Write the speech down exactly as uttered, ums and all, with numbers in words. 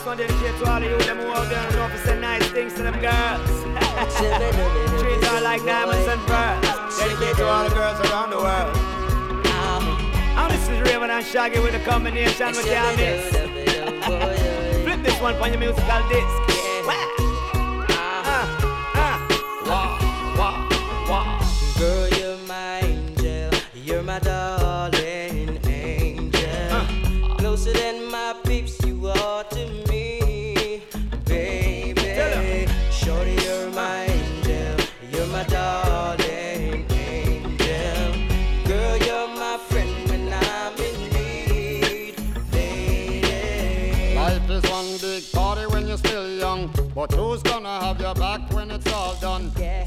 This one dedicated to all of you, them who out there and know to say nice things to them girls. Treat her like diamonds and pearls. Dedicated to all the girls around the world. And this is Raven and Shaggy with a combination with your mix. Flip this one for your musical disc. Girl, you're my angel, you're my darling angel. uh. Closer than my peeps, you are to me, baby. Shorty, you're my angel, you're my darling angel. Girl, you're my friend when I'm in need, lady. Life is one big party when you're still young, but who's gonna have your back when it's all done? Yeah.